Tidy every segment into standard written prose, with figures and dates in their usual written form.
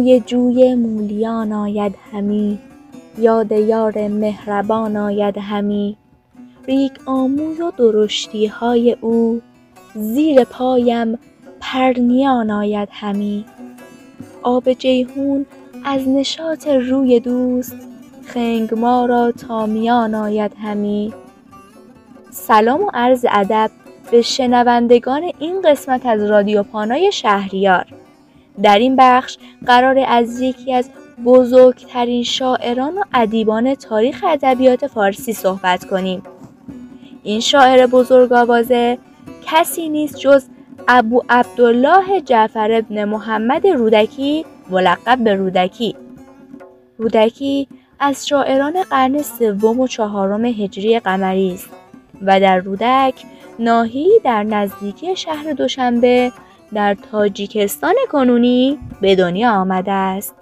بوی جوی مولیان آید همی، یاد یار مهربان آید همی. ریگ آموی و درشتی های او، زیر پایم پرنیان آید همی. آب جیحون از نشاط روی دوست، خنگ ما را تا میان آید همی. سلام و عرض ادب به شنوندگان این قسمت از رادیو پانای شهریار. در این بخش قراره از یکی از بزرگترین شاعران و ادیبان تاریخ ادبیات فارسی صحبت کنیم. این شاعر بزرگاوازه کسی نیست جز ابو عبدالله جعفر بن محمد رودکی، ملقب به رودکی. رودکی از شاعران قرن سوم و چهارم هجری قمری است و در رودک، ناحیه‌ای در نزدیکی شهر دوشنبه در تاجیکستان کنونی به دنیا آمده است.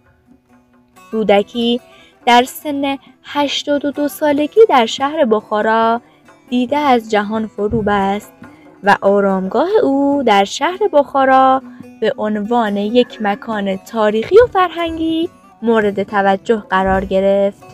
رودکی در سن 82 سالگی در شهر بخارا دیده از جهان فرو بست و آرامگاه او در شهر بخارا به عنوان یک مکان تاریخی و فرهنگی مورد توجه قرار گرفت.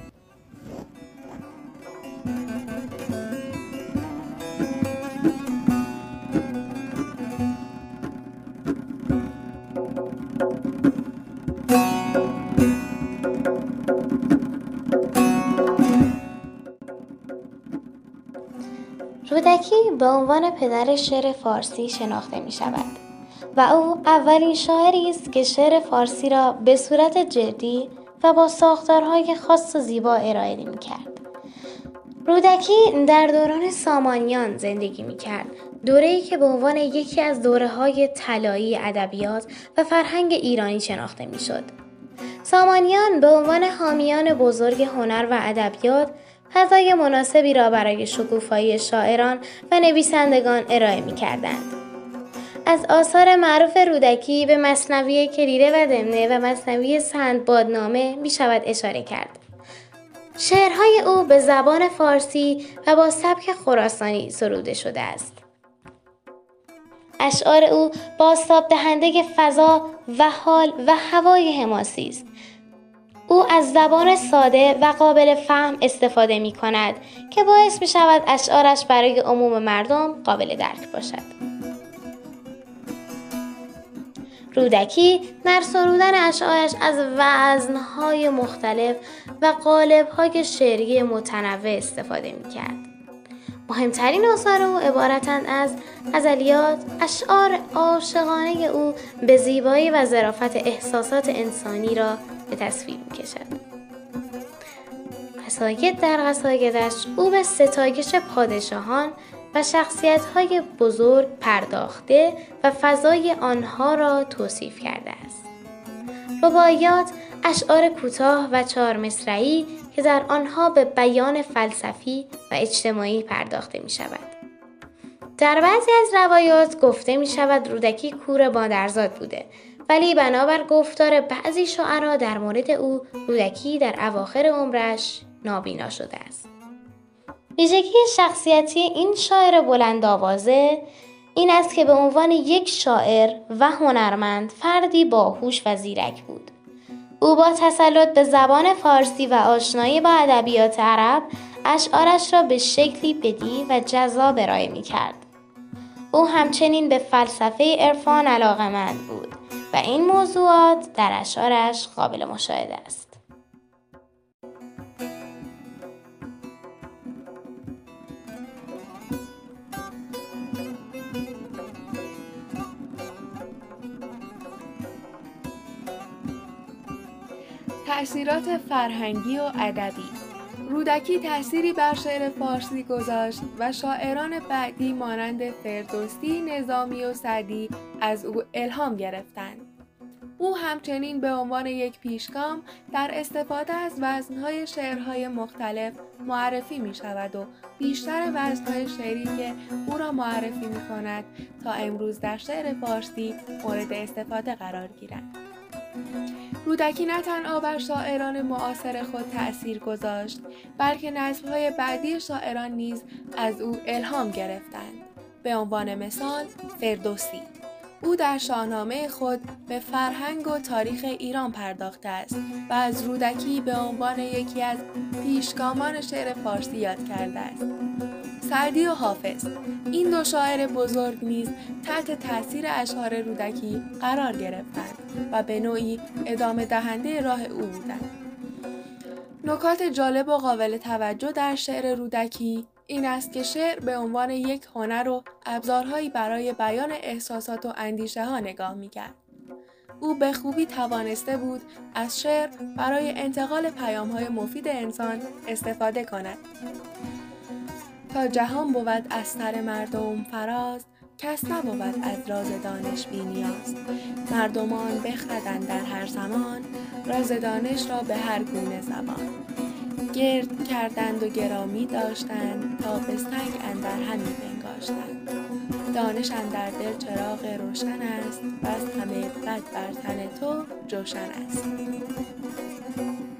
رودکی به عنوان پدر شعر فارسی شناخته می شود و او اولین شاعری است که شعر فارسی را به صورت جدی و با ساختارهای خاص و زیبا ارائه می کرد. رودکی در دوران سامانیان زندگی می کرد، دوره‌ای که به عنوان یکی از دوره‌های طلایی ادبیات و فرهنگ ایرانی شناخته می شد. سامانیان به عنوان حامیان بزرگ هنر و ادبیات فضای مناسبی را برای شکوفایی شاعران و نویسندگان ارائه می کردند. از آثار معروف رودکی به مثنوی کلیله و دمنه و مثنوی سندبادنامه می شود اشاره کرد. شعرهای او به زبان فارسی و با سبک خراسانی سروده شده است. اشعار او بازتاب دهنده فضا و حال و هوای حماسی است. او از زبان ساده و قابل فهم استفاده می کند که باعث می شود اشعارش برای عموم مردم قابل درک باشد. رودکی در سرودن اشعارش از وزنهای مختلف و قالب‌های شعری متنوع استفاده می کرد. مهمترین آثار او عبارتند از غزلیات. اشعار عاشقانه او به زیبایی و ظرافت احساسات انسانی را به تصویر می‌کشد. قصاید در قصایدش او به ستایش پادشاهان و شخصیت‌های بزرگ پرداخته و فضای آنها را توصیف کرده است. رباعیات اشعار کوتاه و 4 مصرعی که در آنها به بیان فلسفی و اجتماعی پرداخته می‌شود. در بعضی از روایات گفته می‌شود رودکی کور مادرزاد بوده، ولی بنابر گفتار بعضی شعرا در مورد او، رودکی در اواخر عمرش نابینا شده است. ویژگی شخصیتی این شاعر بلند آوازه این است که به عنوان یک شاعر و هنرمند فردی باهوش و زیرک بود. او با تسلط به زبان فارسی و آشنایی با ادبیات عرب اشعارش را به شکلی بدیع و جذاب ارائه می‌کرد. او همچنین به فلسفه عرفان علاقه‌مند بود و این موضوعات در اشعارش قابل مشاهده است. تأثیرات فرهنگی و ادبی. رودکی تأثیری بر شعر فارسی گذاشت و شاعران بعدی مانند فردوسی، نظامی و سعدی از او الهام گرفتند. او همچنین به عنوان یک پیشگام در استفاده از وزن‌های شعرهای مختلف معرفی می شود و بیشتر وزن‌های شعری که او را معرفی می کند تا امروز در شعر فارسی مورد استفاده قرار گیرند. رودکی نه تنها بر شاعران معاصر خود تأثیر گذاشت، بلکه نسل‌های بعدی شاعران نیز از او الهام گرفتند. به عنوان مثال فردوسی. او در شاهنامه خود به فرهنگ و تاریخ ایران پرداخته است و از رودکی به عنوان یکی از پیشگامان شعر فارسی یاد کرده است. سعدی و حافظ، این دو شاعر بزرگ نیز تحت تأثیر اشعار رودکی قرار گرفتند و به نوعی ادامه دهنده راه او بودند. نکات جالب و قابل توجه در شعر رودکی این است که شعر به عنوان یک هنر و ابزارهایی برای بیان احساسات و اندیشه ها نگاه می‌کرد. او به خوبی توانسته بود از شعر برای انتقال پیام‌های مفید انسان استفاده کند. تا جهان بود از سر مردم فراز، کس نبود از راز دانش بی نیاز. مردمان بخردند در هر زمان، راز دانش را به هر گونه زبان. گرد کردند و گرامی داشتند، تا به سنگ اندر همی بنگاشتند. دانش اندر دل چراغ روشن است، بس همه بد بر تن تو جوشن است.